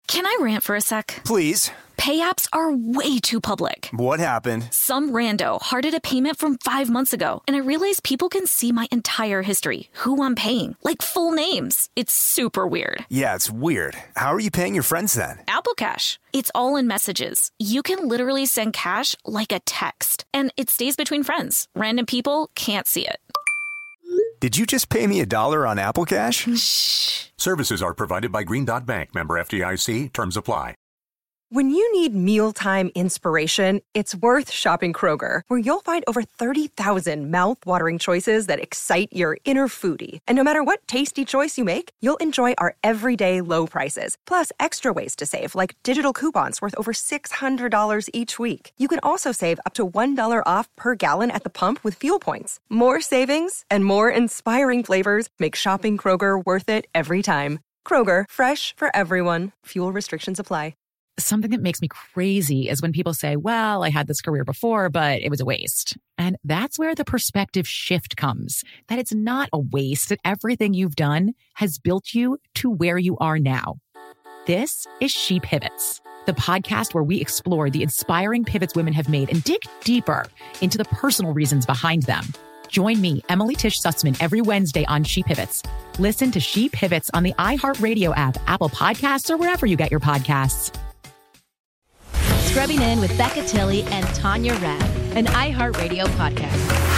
Can I rant for a sec? Please. Pay apps are way too public. What happened? Some rando hearted a payment from 5 months ago, and I realized people can see my entire history, who I'm paying, like full names. It's super weird. Yeah, it's weird. How are you paying your friends then? Apple Cash. It's all in messages. You can literally send cash like a text, and it stays between friends. Random people can't see it. Did you just pay me $1 on Apple Cash? Shh. Services are provided by Green Dot Bank. Member FDIC. Terms apply. When you need mealtime inspiration, it's worth shopping Kroger, where you'll find over 30,000 mouth-watering choices that excite your inner foodie. And no matter what tasty choice you make, you'll enjoy our everyday low prices, plus extra ways to save, like digital coupons worth over $600 each week. You can also save up to $1 off per gallon at the pump with fuel points. More savings and more inspiring flavors make shopping Kroger worth it every time. Kroger, fresh for everyone. Fuel restrictions apply. Something that makes me crazy is when people say, well, I had this career before, but it was a waste. And that's where the perspective shift comes, that it's not a waste, that everything you've done has built you to where you are now. This is She Pivots, the podcast where we explore the inspiring pivots women have made and dig deeper into the personal reasons behind them. Join me, Emily Tish Sussman, every Wednesday on She Pivots. Listen to She Pivots on the iHeartRadio app, Apple Podcasts, or wherever you get your podcasts. Scrubbing In with Becca Tilley and Tanya Rad, an iHeartRadio podcast.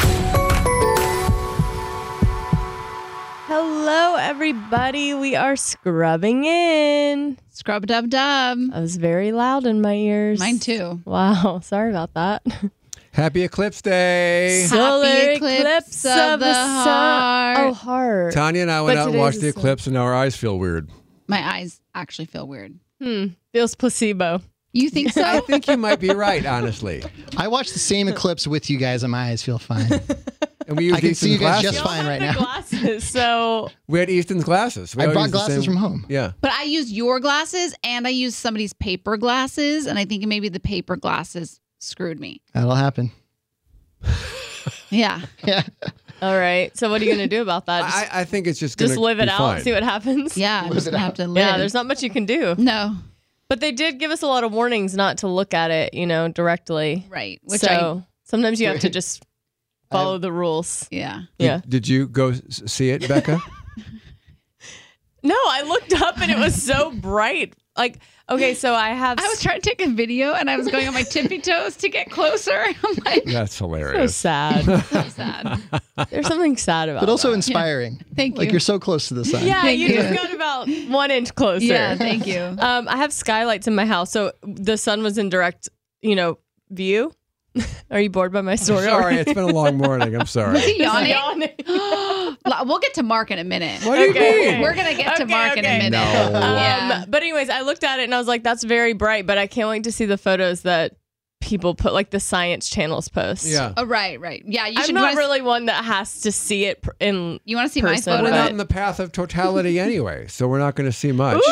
Hello, everybody. We are scrubbing in. Scrub-dub-dub. That was very loud in my ears. Mine too. Wow. Sorry about that. Happy Eclipse Day. Solar Happy eclipse of the heart. Oh, heart. Tanya and I went But out and today's watched the the eclipse, and now our eyes feel weird. My eyes actually feel weird. Feels placebo. You think so? I think you might be right, honestly. I watched the same eclipse with you guys, and my eyes feel fine. And we used I can see you guys glasses. just fine right now. Glasses, so We had Easton's glasses. We I always brought used the glasses same- from home. Yeah. But I used your glasses and I used somebody's paper glasses, and I think maybe the paper glasses screwed me. That'll happen. Yeah. Yeah. all right. So what are you going to do about that? I think it's just going to Just live it be out, fine. see what happens? Yeah. I'm just going to have to live. Yeah, there's not much you can do. No. But they did give us a lot of warnings not to look at it, directly. Right. Sometimes you have to just follow the rules. Yeah. Yeah. Did you go see it, Becca? No, I looked up and it was so bright. Like, okay, so I was trying to take a video and I was going on my tippy toes to get closer. I'm like, That's so hilarious. sad. so sad. There's something sad about But also that. inspiring. Thank Like you. you're so close to the sun. Yeah, Thank you you. just got about 1 inch closer. Yeah, thank you. I have skylights in my house, so the sun was in direct, view. Are you bored by my story? Sorry, it's been a long morning. I'm sorry. Is he yawning? We'll get to Mark in a minute. What do you mean? We're going to get to Okay, Mark in a okay. minute. No. Yeah. But anyways, I looked at it and I was like, that's very bright, but I can't wait to see the photos that people put, like the Science Channel's post. Yeah. Oh, right. Yeah, you I'm should. not really one that has to see it in You want to see person, my We're photo? not in the path of totality anyway, so we're not going to see much.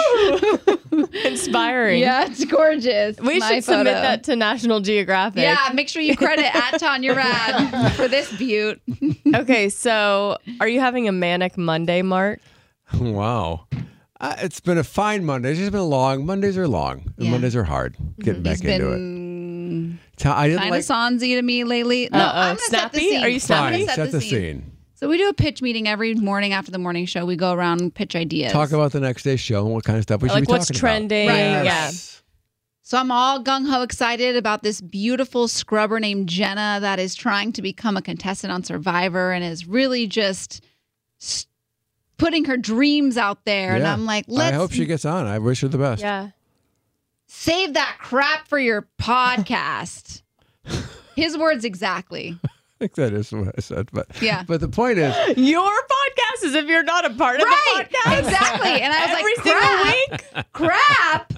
inspiring. Yeah, it's gorgeous. We My should submit photo. that to National Geographic. Yeah, make sure you credit at Tanya Rad for this beaut. Okay, so are you having a manic Monday, Mark? Wow. It's been a fine Monday. It's just been long. Mondays are long. And Yeah. Mondays are hard. Getting back He's into it. been I didn't kind like of Sonzy to me lately. No, Uh-oh. I'm gonna set the Snappy? scene. Are you I'm snappy? gonna fine. set the scene. So we do a pitch meeting every morning after the morning show. We go around and pitch ideas. Talk about the next day's show and what kind of stuff we should Like be what's talking trending? about. Right. Yes. So I'm all gung-ho excited about this beautiful scrubber named Jenna that is trying to become a contestant on Survivor and is really just putting her dreams out there. And Yeah. I'm like, I let's hope she gets on. I wish her the best. Yeah. save that crap for your podcast. His words exactly. I think that is what I said. But Yeah. But the point is, Your podcast is if you're not a part of Right. the podcast. Exactly. And I was Every like, single week. crap.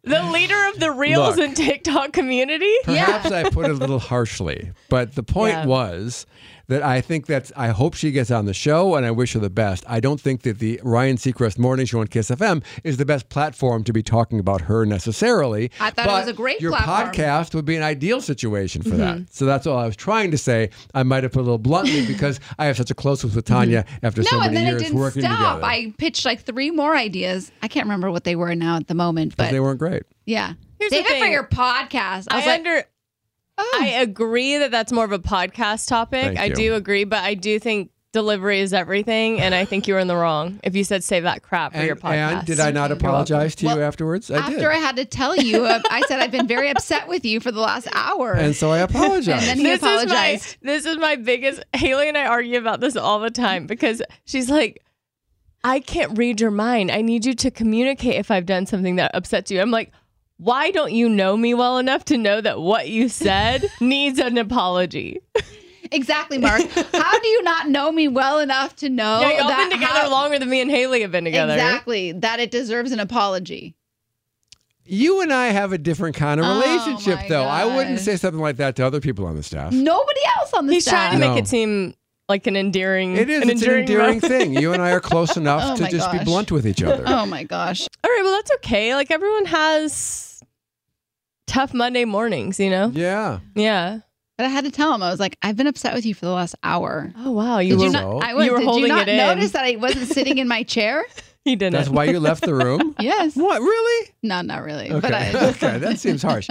The leader of the Reels Look. and TikTok community? Perhaps I put it a little harshly, but the point was that I hope she gets on the show and I wish her the best. I don't think that the Ryan Seacrest Morning Show on Kiss FM is the best platform to be talking about her necessarily. I thought it was a great platform. Your podcast would be an ideal situation for that. So that's all I was trying to say. I might have put a little bluntly because I have such a closeness with Tanya after so many years working together. I pitched like 3 more ideas. I can't remember what they were now at the moment, but they weren't great. Yeah. Here's Save the it thing. for your podcast. I agree that that's more of a podcast topic. Thank I you. do agree, but I do think delivery is everything, and I think you were in the wrong if you said save that crap for your podcast. And did I not apologize to you afterwards? I did. After I had to tell you, I said I've been very upset with you for the last hour. And so I apologized. And then he apologized. This is my biggest. Haley and I argue about this all the time because she's like, I can't read your mind. I need you to communicate if I've done something that upsets you. I'm like, why don't you know me well enough to know that what you said needs an apology? Exactly, Mark. How do you not know me well enough to know Yeah, y'all that been together longer than me and Haley have been together. Exactly, that it deserves an apology. You and I have a different kind of relationship, my though. I wouldn't gosh. say something like that to other people on the staff. Nobody else on the He's staff. trying to make No. it seem like an endearing. It is. It's an endearing moment. thing. You and I are close enough Oh to my just be gosh. blunt with each other. Oh my gosh. All right, well that's okay. Like everyone has tough Monday mornings, you know? Yeah. Yeah. But I had to tell him, I was like, I've been upset with you for the last hour. Oh wow, Did you were- not? you were did holding you not it in. notice that I wasn't sitting in my chair? He didn't. That's why you left the room? Yes. What? Really? No, not really. Okay. But Okay, that seems harsh.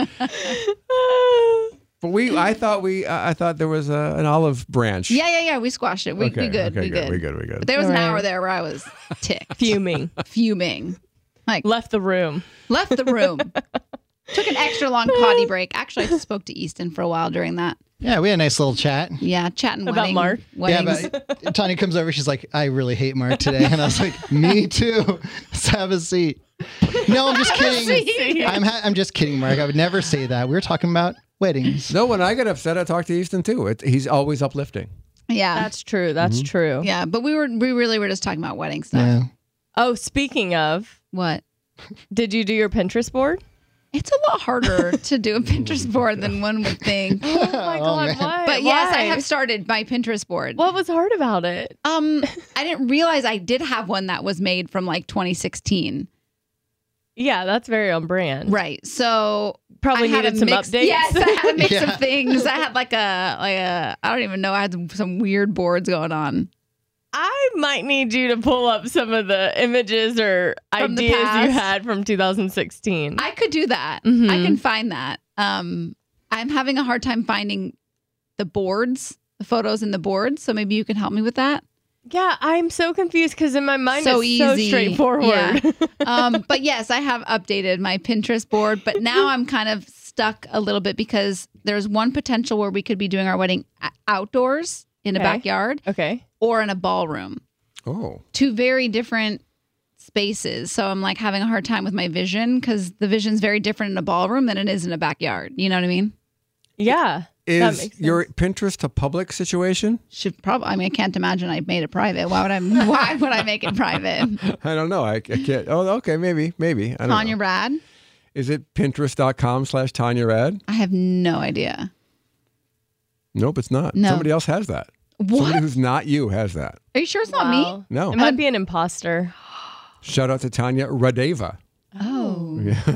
But I thought there was an olive branch. yeah. We squashed it. We Okay, good. okay, We good. good. We good. But there was an All right. hour there where I was ticked, fuming. Like Left the room. left the room. Took an extra long potty break. Actually, I spoke to Easton for a while during that. Yeah, we had a nice little chat. Yeah, chatting About Mark? weddings. Yeah, but Tanya comes over. She's like, I really hate Mark today. And I was like, me too. Let's have a seat. No, I'm just kidding. I'm just kidding, Mark. I would never say that. We were talking about weddings. No, when I get upset, I talk to Easton too. He's always uplifting. Yeah, That's true. That's true. yeah. But we really were just talking about wedding stuff. Yeah. Oh, speaking of, What? did you do your Pinterest board? It's a lot harder to do a Pinterest board than one would think. Oh my god, why? But yes, I Why? have started my Pinterest board. What was hard about it? I didn't realize I did have one that was made from like 2016. Yeah, that's very on brand. Right. So Probably I had needed a some mix, updates. Yes, I had a mix Yeah. of things. I had like a I don't even know. I had some weird boards going on. I might need you to pull up some of the images or From the ideas you past. had from 2016. I could do that. Mhm. I can find that. I'm having a hard time finding the boards, the photos in the boards. So maybe you can help me with that. Yeah, I'm so confused because in my mind So it's so easy. straightforward. Yeah. But yes, I have updated my Pinterest board, but now I'm kind of stuck a little bit because there's one potential where we could be doing our wedding outdoors in a Okay. backyard Okay. or in a ballroom. Oh. 2 very different spaces. So I'm like having a hard time with my vision because the vision's very different in a ballroom than it is in a backyard. You know what I mean? Yeah. that Is makes your sense. Pinterest a public situation? Should probably. I mean, I can't imagine I made it private. Why would I make it private? I don't know. I can't. Oh, okay. Maybe. I don't Tanya know. Rad? Is it Pinterest.com/Tanya Rad? I have no idea. Nope, it's not. No. Somebody else has that. What? Somebody who's not you has that. Are you sure it's not me? Wow. No. It might be an imposter. Shout out to Tanya Radeva. Oh.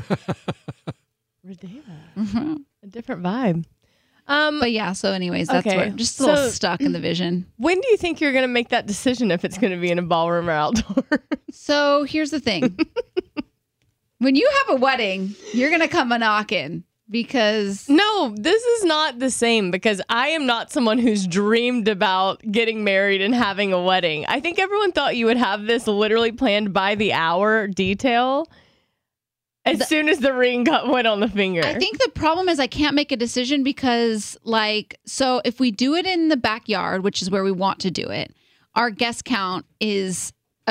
Radeva. A different vibe. But yeah, so anyways, that's Okay. what I'm just a little So- stuck in the vision. When do you think you're going to make that decision if it's going to be in a ballroom or outdoor? So here's the thing. When you have a wedding, you're going to come a knocking because No, this is not the same because I am not someone who's dreamed about getting married and having a wedding. I think everyone thought you would have this literally planned by the hour detail as soon as the ring went on the finger. I think the problem is I can't make a decision because so if we do it in the backyard, which is where we want to do it, our guest count is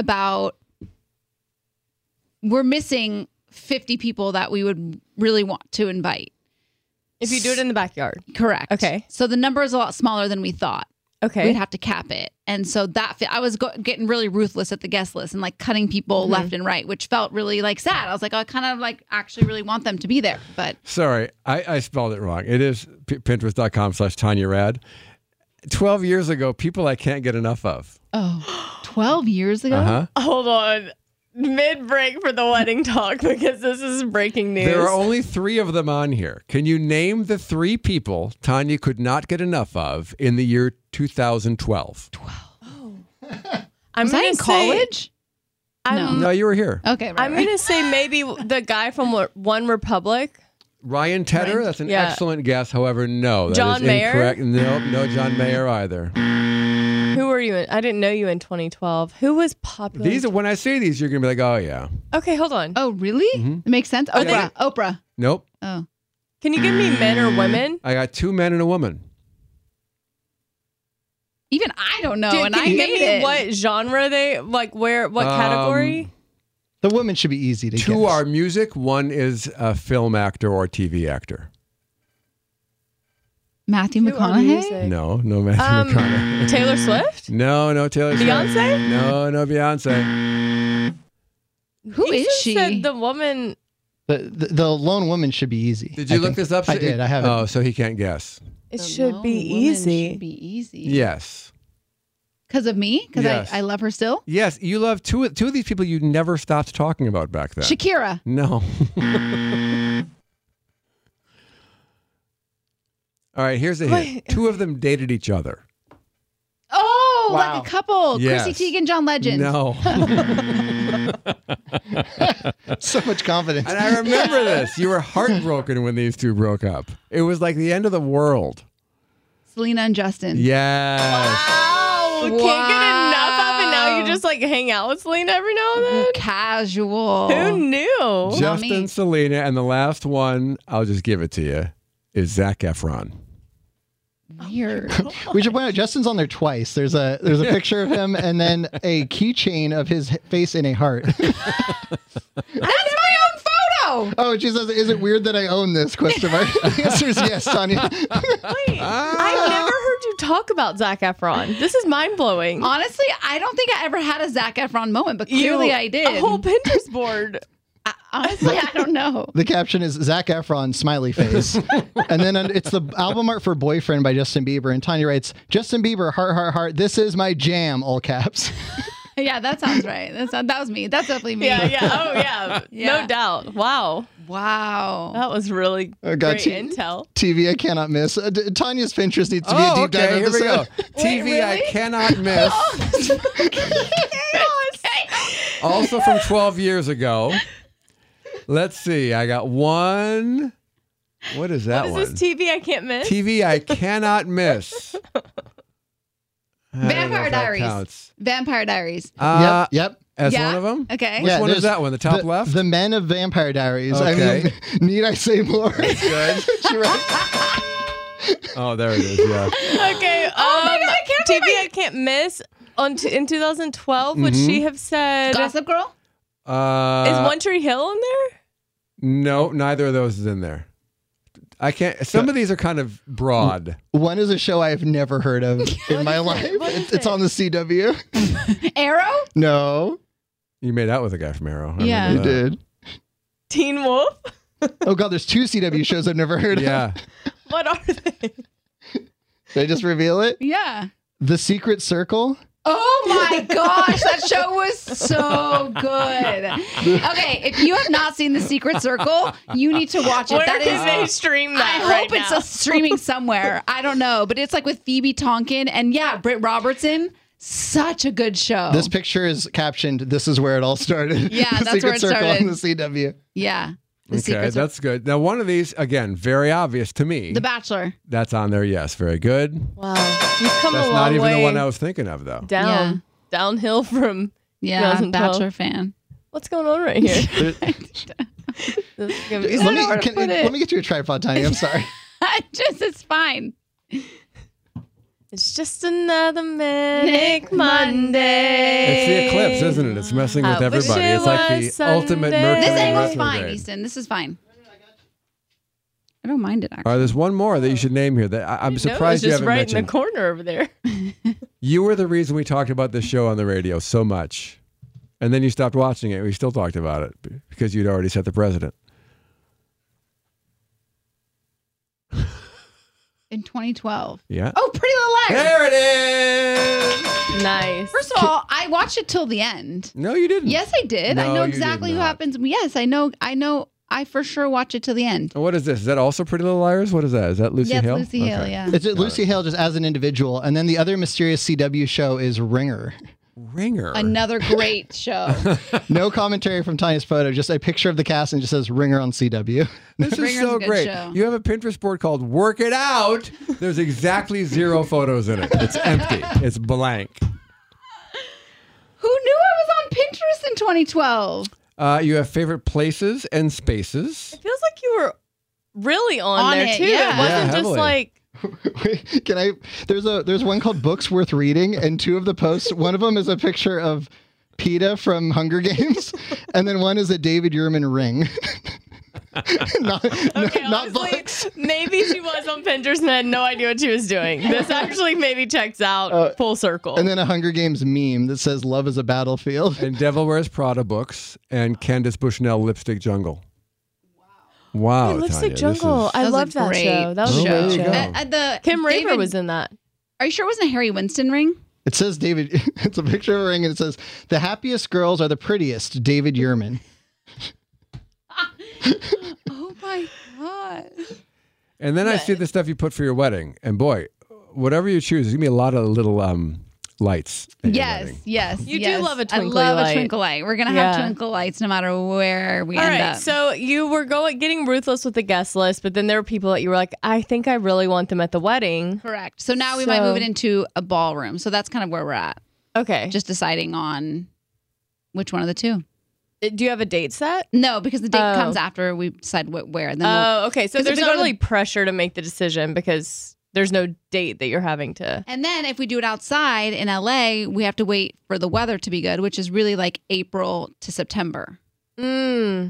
we're missing 50 people that we would really want to invite. if you do it in the backyard. Correct. Okay. So the number is a lot smaller than we thought. Okay. we'd have to cap it. And so I was getting really ruthless at the guest list and like cutting people left and right, which felt really like sad. I was like, I kind of like actually really want them to be there. But sorry, I spelled it wrong. It is Pinterest.com/Tanya Rad. 12 years ago, people I can't get enough of. Oh, 12 years ago? Uh-huh. Hold on. Mid-break for the wedding talk because this is breaking news. There are only 3 of them on here. Can you name the 3 people Tanya could not get enough of in the year 2012? Was I in college? No, you were here. Okay, right. I'm going to say maybe the guy from One Republic. Ryan Tedder, that's an excellent guess. However, no. That John is Mayer? incorrect. Nope, no John Mayer either. Who were you in? I didn't know you in 2012. Who was popular? These are, when I say these, you're going to be like, oh, yeah. Okay, hold on. Oh, really? It makes sense. Oprah. Nope. Oh. Can you give me men or women? I got 2 men and a woman. Even I don't know. Dude, and can I you made give me it. what genre they, like what category? The woman should be easy to 2 guess. are music. 1 is a film actor or TV actor. Matthew Who are McConaughey? music? No Matthew McConaughey. Taylor Swift? No Taylor Swift. Beyonce? No Beyonce. Who is just she? Said the woman. The lone woman should be easy. Did you I look think. this up? I did. I haven't. Oh, so he can't guess. It The should lone be woman easy. Should be easy. Yes. Because of me? Because Yes. I love her still? Yes, you love two of these people you never stopped talking about back then. Shakira. No. All right, here's a hint. 2 of them dated each other. Oh, Wow. like a couple. Yes. Chrissy Teigen, John Legend. No. So much confidence. And I remember this. You were heartbroken when these 2 broke up. It was like the end of the world. Selena and Justin. Yes. Wow. Can't get enough of it. Now you just like hang out with Selena every now and then. Casual. Who knew? Justin, me. Selena, and the last one, I'll just give it to you, is Zac Efron. Weird. We should point out Justin's on there twice. There's a picture of him and then a keychain of his face in a heart. That's my own photo. Oh, she says, "Is it weird that I own this?" Question mark. The answer is yes, Tanya. Wait, I've never heard you talk about Zac Efron. This is mind blowing. Honestly, I don't think I ever had a Zac Efron moment, but clearly I did. A whole Pinterest board. Honestly, I don't know. The caption is Zac Efron smiley face, and then it's the album art for "Boyfriend" by Justin Bieber. And Tanya writes, "Justin Bieber, heart, heart, heart. This is my jam." All caps. Yeah, that sounds right. That was me. That's definitely me. Yeah. Oh, yeah. Yeah. No doubt. Wow. Wow. That was really Oh, God, great intel. TV I cannot miss. Tanya's Pinterest needs to be a deep dive okay, here we go. episode. TV I really? cannot miss. Also from 12 years ago. Let's see. I got one. What is that What is one? this TV I can't miss? TV I cannot miss. I don't know Vampire if that Diaries. counts. Vampire Diaries. Yep. As Yeah? one of them? Okay. Which one is there's that one? The top left? The Men of Vampire Diaries. Okay. I mean, need I say more? Good. She wrote- Oh, there it is. Yeah. Okay. my God, I can't TV believe I can't miss. In 2012, would she have said? Gossip Girl? Is One Tree Hill in there? No, neither of those is in there. I can't. Some of these are kind of broad. One is a show I have never heard of in my life. What is It's on the CW. Arrow? No, You made out with a guy from Arrow. I Yeah. you remember that. did. Teen Wolf? Oh God, there's 2 CW shows I've never heard Yeah. What are they? of. Did I just reveal it? Yeah. The Secret Circle. Oh my gosh, that show was so good. Okay, if you have not seen The Secret Circle, you need to watch it. Where That can they is. stream I that hope right it's now? streaming somewhere. I don't know, but it's like with Phoebe Tonkin and Britt Robertson. Such a good show. This picture is captioned, "This is where it all started." Yeah, the that's Secret where it Circle started. on the CW. Yeah. The Okay, Secret Circle. that's good. Now, one of these, again, very obvious to me. The Bachelor. That's on there. Yes, very good. Wow. You've come That's a long not even way the one I was thinking of, though. downhill from Yeah, 2012. Bachelor fan. What's going on right here? This is gonna be Let me, hard to put it. let me get you a tripod, Tanya. I'm sorry. It's fine. It's just another Manic Monday. It's the eclipse, isn't it? It's messing with I wish everybody. it It's like was the ultimate Sunday. Mercury This angle's retrograde. fine, Easton. This is fine. I don't mind it, actually. All right, there's one more that you should name here that I'm surprised you haven't mentioned. It's just right in the corner over there. You were the reason we talked about this show on the radio so much. And then you stopped watching it. We still talked about it because you'd already set the precedent. In 2012. Yeah. Oh, Pretty Little Liars. There it is. Nice. First of all, I watched it till the end. No, you didn't. Yes, I did. I know exactly who happens. Yes, I know. I for sure watch it till the end. What is this? Is that also Pretty Little Liars? What is that? Is that Lucy Hale? Yes, Lucy Hale, yeah. It's Lucy Hale just as an individual. And then the other mysterious CW show is Ringer. Ringer. Another great show. No commentary from Tanya's photo, just a picture of the cast and just says Ringer on CW. This is Ringer's so a good great. show. You have a Pinterest board called Work It Out. There's exactly 0 photos in it. It's empty. It's blank. Who knew I was on Pinterest in 2012? You have favorite places and spaces. It feels like you were really on there it, too. yeah. It wasn't just heavily. like Wait, can I? There's one called Books Worth Reading, and 2 of the posts. One of them is a picture of PETA from Hunger Games, and then one is a David Yurman ring. not honestly, books. maybe she was on Pinterest and had no idea what she was doing. This actually maybe checks out full circle. And then a Hunger Games meme that says "Love is a battlefield." And Devil Wears Prada books and Candace Bushnell Lipstick Jungle. Wow. Hey, Lipstick Tanya, Jungle. I was loved a that great show. That was a there great you show. go. Kim Raver was in that. Are you sure it wasn't a Harry Winston ring? It says David. It's a picture of a ring, and it says the happiest girls are the prettiest. David Yurman. Oh my God. And then I see the stuff you put for your wedding. And boy, whatever you choose, there's going to be a lot of little lights. at your wedding. Yes. You do love a twinkly I love light. a twinkle light. We're going to have twinkle lights no matter where we All end right, up. so you were getting ruthless with the guest list, but then there were people that you were like, I think I really want them at the wedding. Correct. So now we might move it into a ballroom. So that's kind of where we're at. Okay. Just deciding on which one of the 2. Do you have a date set? No, because the date comes after we decide where. And then Okay. So 'cause if there's we go not to the- really pressure to make the decision because there's no date that you're having to. And then if we do it outside in LA, we have to wait for the weather to be good, which is really like April to September. You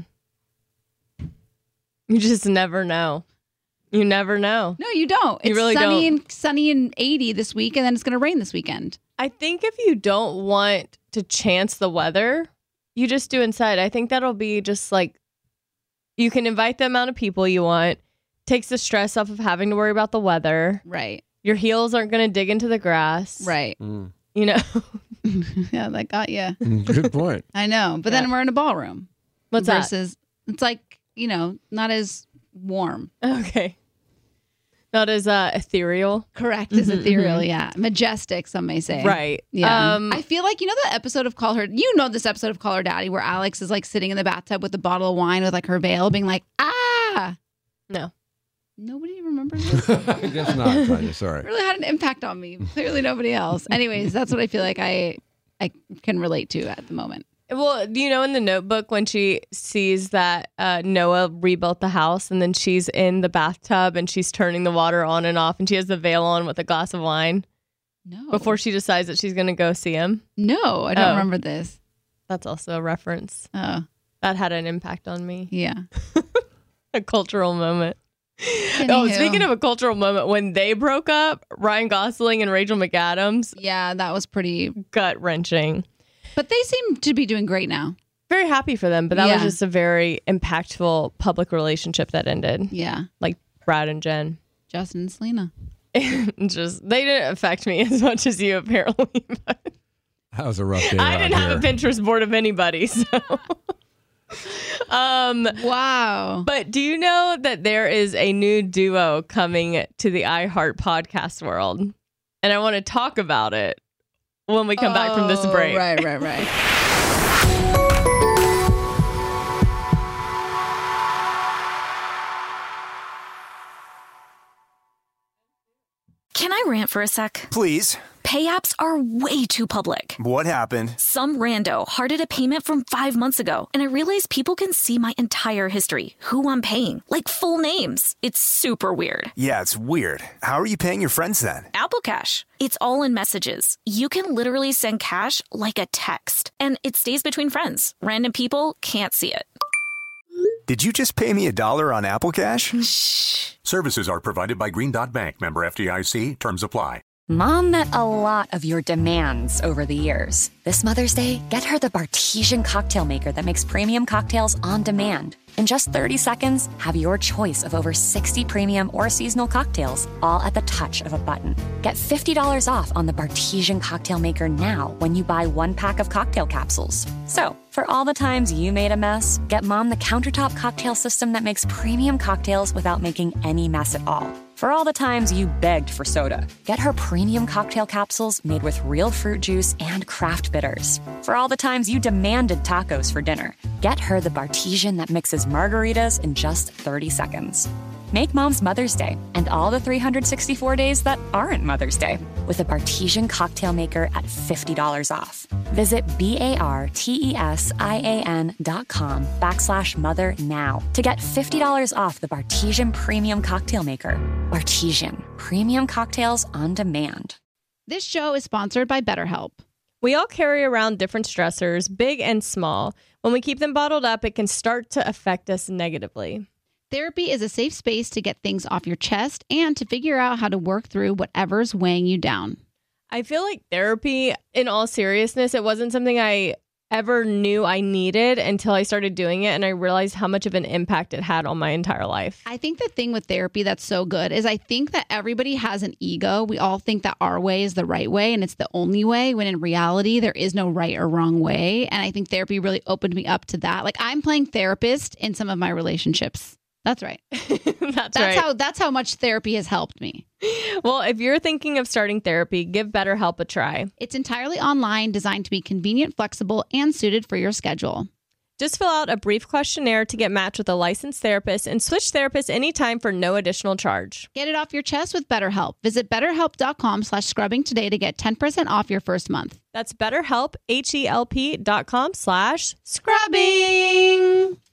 just never know. You never know. No, you don't. You It's really sunny and 80 this week, and then it's going to rain this weekend. I think if you don't want to chance the weather, you just do inside. I think that'll be just like you can invite the amount of people you want. Takes the stress off of having to worry about the weather. Right. Your heels aren't going to dig into the grass. Right. Mm. You know. Yeah, that got you. Good point. I know. But then we're in a ballroom. What's that? Versus, it's like, not as warm. Okay. Not as ethereal. Correct. As ethereal, yeah. Majestic, some may say. Right. Yeah. I feel like, the episode of this episode of Call Her Daddy where Alex is like sitting in the bathtub with a bottle of wine with like her veil being like, ah. No. Nobody remembers this? I guess not, Tanya. Sorry. It really had an impact on me. Clearly nobody else. Anyways, that's what I feel like I can relate to at the moment. Well, in the Notebook when she sees that Noah rebuilt the house and then she's in the bathtub and she's turning the water on and off and she has the veil on with a glass of wine? No. Before she decides that she's going to go see him? No, I don't remember this. That's also a reference. Oh. That had an impact on me. Yeah. A cultural moment. Anywho. Oh, speaking of a cultural moment, when they broke up, Ryan Gosling and Rachel McAdams. Yeah, that was pretty gut-wrenching. But they seem to be doing great now. Very happy for them, but that was just a very impactful public relationship that ended. Yeah. Like Brad and Jen. Justin and Selena. They didn't affect me as much as you, apparently. But That was a rough day. I didn't have a Pinterest board of anybody, so... Wow. But do you know that there is a new duo coming to the iHeart podcast world? And I want to talk about it when we come back from this break. Right. Can I rant for a sec? Please. Pay apps are way too public. What happened? Some rando hearted a payment from 5 months ago, and I realized people can see my entire history, who I'm paying, like full names. It's super weird. Yeah, it's weird. How are you paying your friends then? Apple Cash. It's all in messages. You can literally send cash like a text, and it stays between friends. Random people can't see it. Did you just pay me $1 on Apple Cash? Services are provided by Green Dot Bank. Member FDIC. Terms apply. Mom met a lot of your demands over the years. This Mother's Day, get her the Bartesian cocktail maker that makes premium cocktails on demand. In just 30 seconds, have your choice of over 60 premium or seasonal cocktails, all at the touch of a button. Get $50 off on the Bartesian cocktail maker now when you buy 1 pack of cocktail capsules. So, for all the times you made a mess, get Mom the countertop cocktail system that makes premium cocktails without making any mess at all. For all the times you begged for soda, get her premium cocktail capsules made with real fruit juice and craft bitters. For all the times you demanded tacos for dinner, get her the Bartesian that mixes margaritas in just 30 seconds. Make Mom's Mother's Day and all the 364 days that aren't Mother's Day with a Bartesian cocktail maker at $50 off. Visit BARTESIAN.com/mother now to get $50 off the Bartesian Premium Cocktail Maker. Bartesian, premium cocktails on demand. This show is sponsored by BetterHelp. We all carry around different stressors, big and small. When we keep them bottled up, it can start to affect us negatively. Therapy is a safe space to get things off your chest and to figure out how to work through whatever's weighing you down. I feel like therapy, in all seriousness, it wasn't something I ever knew I needed until I started doing it, and I realized how much of an impact it had on my entire life. I think the thing with therapy that's so good is I think that everybody has an ego. We all think that our way is the right way and it's the only way, when in reality, there is no right or wrong way. And I think therapy really opened me up to that. Like, I'm playing therapist in some of my relationships. That's right. That's right. That's how much therapy has helped me. Well, if you're thinking of starting therapy, give BetterHelp a try. It's entirely online, designed to be convenient, flexible, and suited for your schedule. Just fill out a brief questionnaire to get matched with a licensed therapist and switch therapists anytime for no additional charge. Get it off your chest with BetterHelp. Visit BetterHelp.com/scrubbing today to get 10% off your first month. That's BetterHelp, HELP.com/scrubbing.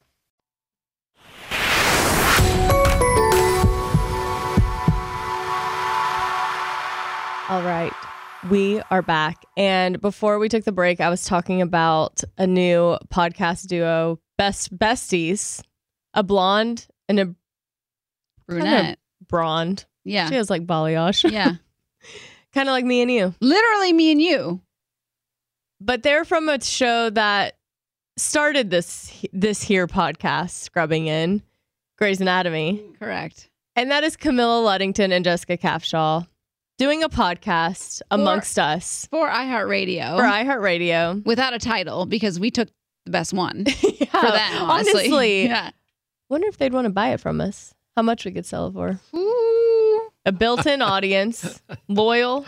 All right, we are back. And before we took the break, I was talking about a new podcast duo, Besties, a blonde and a brunette. Blonde. Yeah. She has like balayage. Yeah. Kind of like me and you. Literally me and you. But they're from a show that started this here podcast, Scrubbing In, Grey's Anatomy. Correct. And that is Camilla Luddington and Jessica Capshaw doing a podcast amongst us. For iHeartRadio. For iHeartRadio. Without a title, because we took the best one yeah, for them, honestly. Yeah. Wonder if they'd want to buy it from us. How much we could sell it for. Ooh. A built-in audience. Loyal.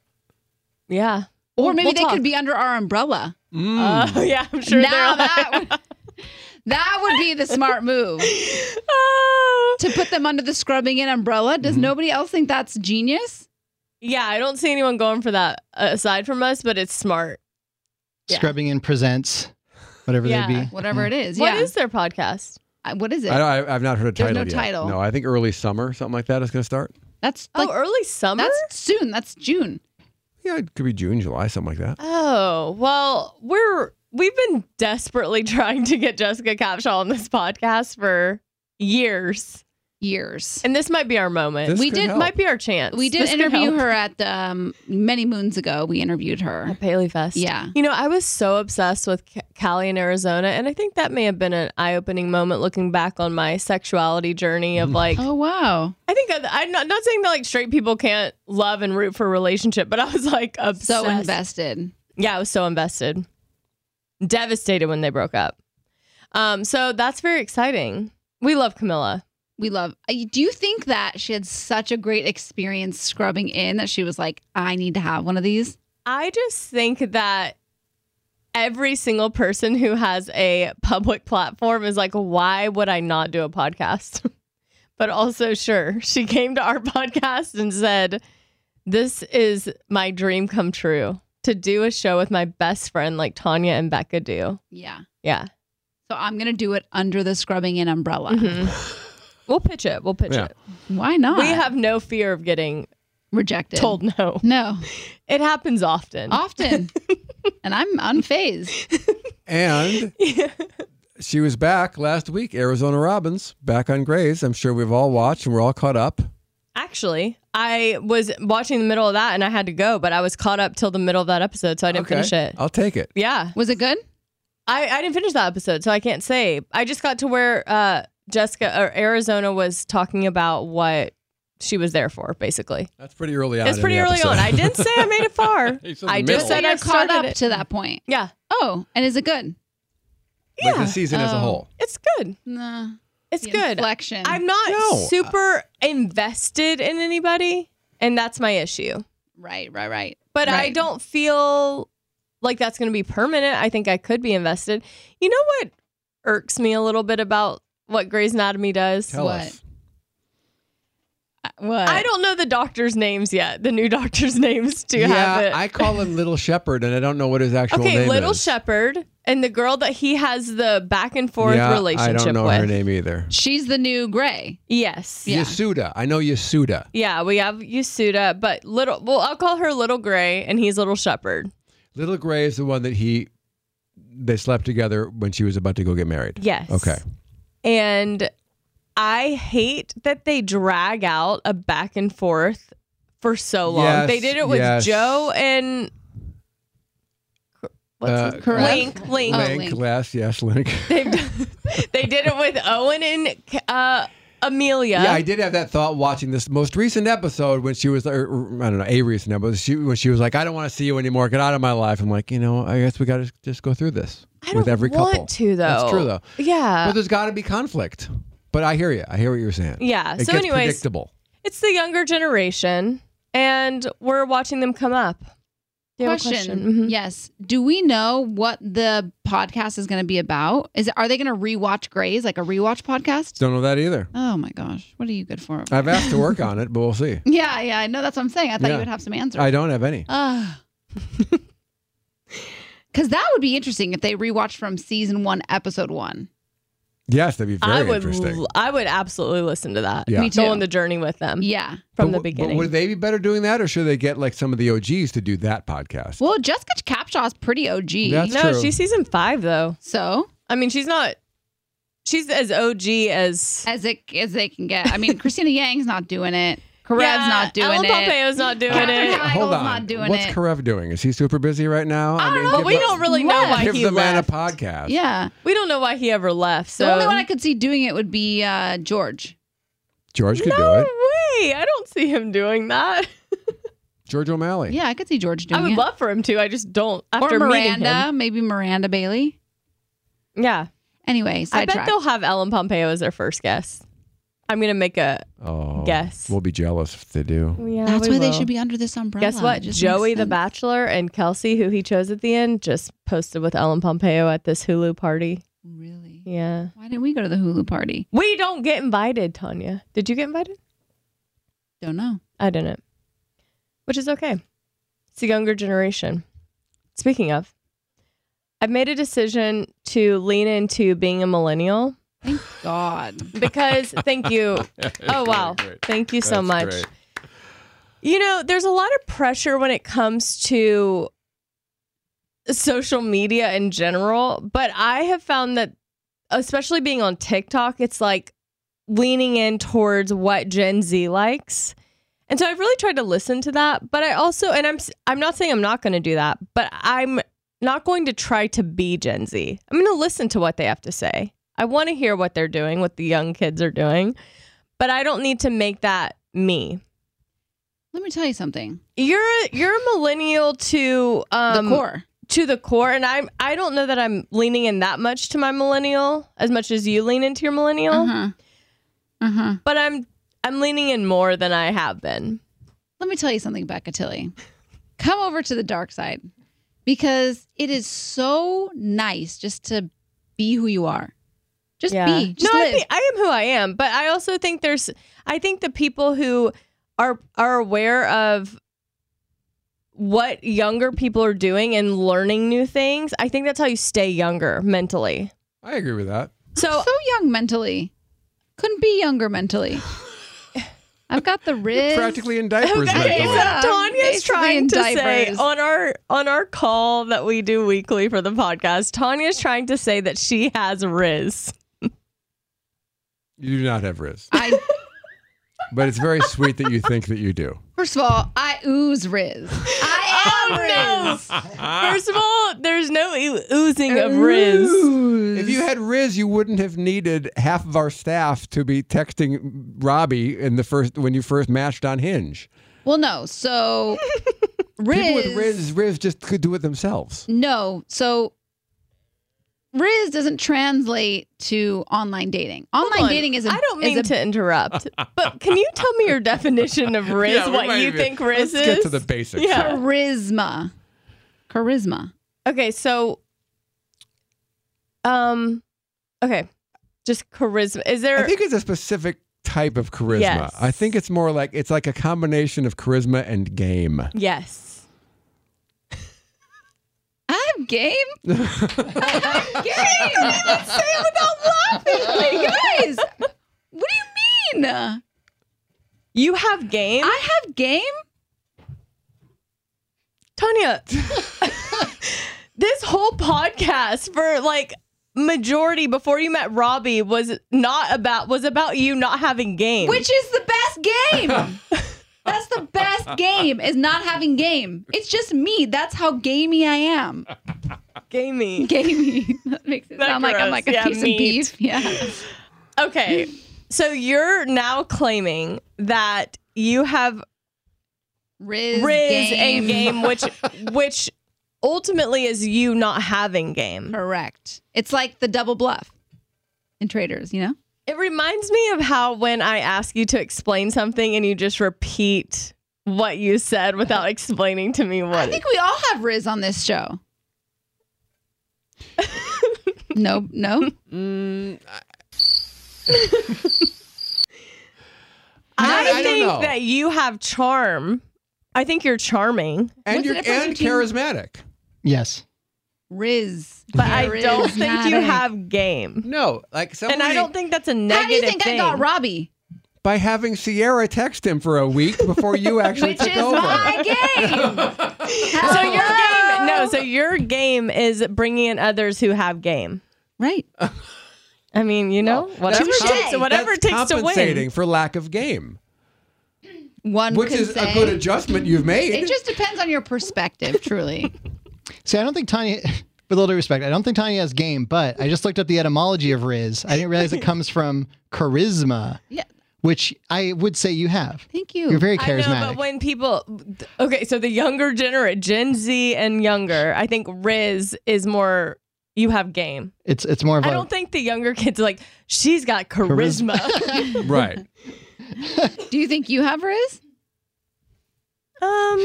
Yeah. Or maybe they could be under our umbrella. Yeah, I'm sure now that would be the smart move. To put them under the Scrubbing In umbrella. Does nobody else think that's genius? Yeah, I don't see anyone going for that aside from us, but it's smart. Scrubbing In presents, whatever they be. Whatever it is. What is their podcast? What is it? I've not heard a title There's no yet. title. No, I think early summer, something like that is going to start. That's like, early summer? That's soon. That's June. Yeah, it could be June, July, something like that. Oh, well, we've been desperately trying to get Jessica Capshaw on this podcast for years. And this might be our moment. Might be our chance. We did interview her at many moons ago. We interviewed her at Paley Fest. Yeah. You know, I was so obsessed with Cali in Arizona, and I think that may have been an eye-opening moment looking back on my sexuality journey of like, oh wow. I think I'm not saying that like straight people can't love and root for a relationship, but I was like obsessed. So invested. Yeah, I was so invested. Devastated when they broke up. So that's very exciting. We love Camilla. Do you think that she had such a great experience Scrubbing In that she was like, I need to have one of these? I just think that every single person who has a public platform is like, why would I not do a podcast? But also, sure, she came to our podcast and said, this is my dream come true, to do a show with my best friend like Tanya and Becca do. Yeah. Yeah. So I'm going to do it under the Scrubbing In umbrella. Mm-hmm. We'll pitch it. Why not? We have no fear of getting rejected. Told no. No. It happens often. And I'm unfazed. And she was back last week. Arizona Robbins back on Grey's. I'm sure we've all watched and we're all caught up. Actually, I was watching the middle of that and I had to go, but I was caught up till the middle of that episode, so I didn't finish it. I'll take it. Yeah. Was it good? I didn't finish that episode, so I can't say. I just got to where Jessica or Arizona was talking about what she was there for, basically. That's pretty early on. It's pretty early on. I didn't say I made it far. I just said I caught up it to that point. Yeah. Oh, and is it good? Like the season as a whole. It's good. Nah. It's good. Inflection. I'm not super invested in anybody, and that's my issue. Right. But I don't feel like that's going to be permanent. I think I could be invested. You know what irks me a little bit about what Grey's Anatomy does? Tell us. What? I don't know the doctors' names yet. The new doctors' names. Do you have it? I call him Little Shepherd, and I don't know what his actual name is. Okay, Little Shepherd, and the girl that he has the back and forth relationship with. I don't know her name either. She's the new Grey. Yes. Yeah. Yasuda. I know Yasuda. Yeah, we have Yasuda, but I'll call her Little Grey, and he's Little Shepherd. Little Grey is the one that they slept together when she was about to go get married. Yes. Okay. And I hate that they drag out a back and forth for so long. Yes, they did it with Joe and Link. Link, yes, Link. They did it with Owen and Amelia. Yeah, I did have that thought watching this most recent episode when she was, I don't know, a recent episode, when she was like, I don't want to see you anymore. Get out of my life. I'm like, I guess we got to just go through this with every couple. I don't want to, though. That's true, though. Yeah. But there's got to be conflict. But I hear you. I hear what you're saying. Yeah. It so gets anyways, predictable. It's the younger generation, and we're watching them come up. Question. Mm-hmm. Yes. Do we know what the podcast is going to be about? Are they going to rewatch Grey's, like a rewatch podcast? Don't know that either. Oh my gosh. What are you good for? I've asked to work on it, but we'll see. Yeah. I know. That's what I'm saying. I thought you would have some answers. I don't have any. Because that would be interesting if they rewatched from season 1, episode 1. Yes, that'd be very interesting. I would absolutely listen to that. Yeah. Me too. Go on the journey with them. Yeah. From the beginning. But would they be better doing that, or should they get like some of the OGs to do that podcast? Well, Jessica Capshaw's pretty OG. That's no, true. she's season 5 though. So? I mean, she's as OG as they can get. I mean, Christina Yang's not doing it. Karev's not doing Ellen it. Pompeo's not doing Catherine it. Heigl's Hold on. not doing What's it. Karev doing? Is he super busy right now? I don't know. Well, we don't really know why give he the man a left. podcast. Yeah. We don't know why he ever left. So The only one I could see doing it would be George. George could do no it. way. I don't see him doing that. George O'Malley. Yeah, I could see George doing I would it. love for him to. I just don't. After Or meeting Miranda, him. maybe Miranda Bailey. Yeah. Anyway, I bet sidetrack. they'll have Ellen Pompeo as their first guest. I'm going to make a guess. We'll be jealous if they do. Yeah, That's we why they will. should be under this umbrella. Guess what? It just Joey makes the sense. Bachelor and Kelsey, who he chose at the end, just posted with Ellen Pompeo at this Hulu party. Really? Yeah. Why didn't we go to the Hulu party? We don't get invited, Tanya. Did you get invited? Don't know. I didn't. Which is okay. It's the younger generation. Speaking of, I've made a decision to lean into being a millennial. Thank God. Because, thank you. Oh, wow. Great. Thank you so That's much. great. You know, there's a lot of pressure when it comes to social media in general, but I have found that, especially being on TikTok, it's like leaning in towards what Gen Z likes. And so I've really tried to listen to that, but I also, and I'm not saying I'm not going to do that, but I'm not going to try to be Gen Z. I'm going to listen to what they have to say. I want to hear what they're doing, what the young kids are doing, but I don't need to make that me. Let me tell you something. You're a millennial to The core. To the core, and I don't know that I'm leaning in that much to my millennial as much as you lean into your millennial. But I'm leaning in more than I have been. Let me tell you something, Becca Tilly. Come over to the dark side, because it is so nice just to be who you are. Just be. Just no, live. I am who I am, but I also think I think the people who are aware of what younger people are doing and learning new things, I think that's how you stay younger mentally. I agree with that. So young mentally. Couldn't be younger mentally. I've got the Riz. Practically in diapers. Okay, mentally. so Tanya's basically trying in to say diapers. on our call that we do weekly for the podcast, Tanya's trying to say that she has Riz. You do not have Riz. But it's very sweet that you think that you do. First of all, I ooze Riz. I am Riz. First of all, there's no oozing of Riz. If you had Riz, you wouldn't have needed half of our staff to be texting Robbie when you first matched on Hinge. Well, no. So Riz. People with Riz just could do it themselves. No. So Riz doesn't translate to online dating. Online dating is I don't mean to interrupt, but can you tell me your definition of Riz? Yeah, what you think Riz Let's is? get to the basics. Yeah. Charisma. Okay, so okay. Just charisma. Is there I think it's a specific type of charisma. Yes. I think it's more like it's like a combination of charisma and game. Yes. I have game. I can't even say it without laughing. Hey, guys, what do you mean? You have game? I have game? Tanya, this whole podcast for like majority before you met Robbie was about you not having game. Which is the best game. That's the best game, is not having game. It's just me. That's how gamey I am. Gamey. That makes it sound like I'm like a piece of beef. Yeah. Okay. So you're now claiming that you have Riz and game, which ultimately is you not having game. Correct. It's like the double bluff in Traders, you know? It reminds me of how when I ask you to explain something and you just repeat what you said without explaining to me what. I think we all have Riz on this show. No. I don't think know. that you have charm. I think you're charming. And you're charismatic. Yes. Riz. But I don't think you have game. No, like somebody, And I don't think that's a negative How do you think thing. I got Robbie? by having Sierra text him for a week before you actually Which took is over. my game. So your game is bringing in others who have game. Right. I mean, you know, whatever it takes to win. Compensating for lack of game. Which is a good adjustment you've made. It just depends on your perspective, truly. See, I don't think Tanya, with all due respect, I don't think Tanya has game, but I just looked up the etymology of Riz. I didn't realize it comes from charisma. Yeah. Which I would say you have. Thank you. You're very charismatic. I know, but when people, okay, so the younger generation, Gen Z and younger, I think Riz is more, you have game. It's more of I don't think the younger kids are like, she's got charisma. Right. Do you think you have Riz? I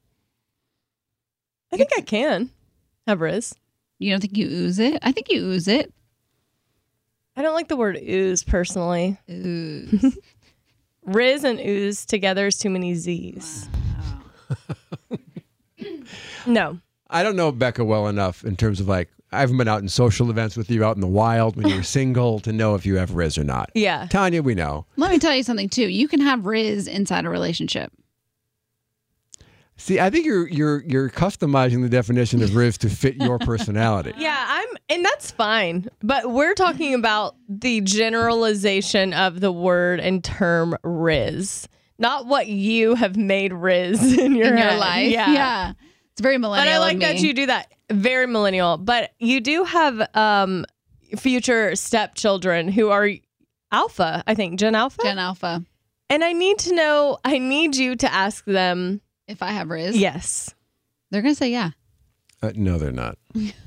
think I can have Riz. You don't think you ooze it? I think you ooze it. I don't like the word ooze personally. Ooze. Riz and ooze together is too many Z's. Wow. No. I don't know Becca well enough in terms of like, I haven't been out in social events with you out in the wild when you were single to know if you have Riz or not. Yeah. Tanya, we know. Let me tell you something too. You can have Riz inside a relationship. See, I think you're customizing the definition of Riz to fit your personality. Yeah, and that's fine. But we're talking about the generalization of the word and term Riz, not what you have made Riz in your head. Life. Yeah. It's very millennial. But I like of that me. you do that. Very millennial. But you do have future stepchildren who are Alpha, I think, Gen Alpha. Gen Alpha. And I need you to ask them if I have Riz. Yes. They're going to say yeah. No, they're not.